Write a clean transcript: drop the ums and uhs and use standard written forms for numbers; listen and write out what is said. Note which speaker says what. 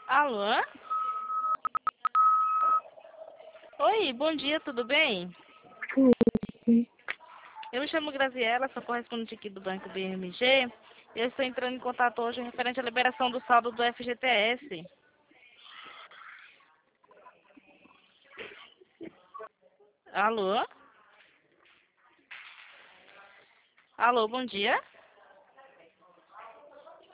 Speaker 1: Alô? Oi, bom dia, tudo bem?
Speaker 2: Oi.
Speaker 1: Eu me chamo Graziela, sou correspondente aqui do Banco BMG. Eu estou entrando em contato hoje referente à liberação do saldo do FGTS. Alô? Alô, bom dia.